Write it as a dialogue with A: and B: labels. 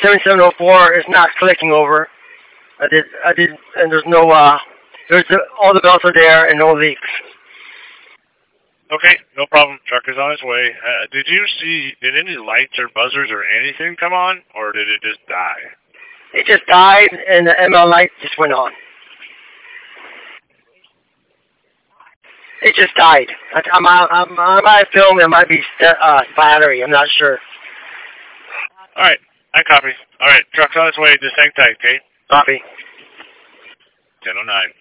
A: 7704 is not clicking over. I did, and there's no, all the belts are there and no leaks.
B: Okay, no problem. Truck is on its way. Did any lights or buzzers or anything come on, or did it just die?
A: It just died, and the ML light just went on. It just died. I might film. It might be battery. I'm not sure.
B: All right, I copy. All right, truck's on its way. Just hang tight, okay?
A: Copy.
B: 10:09.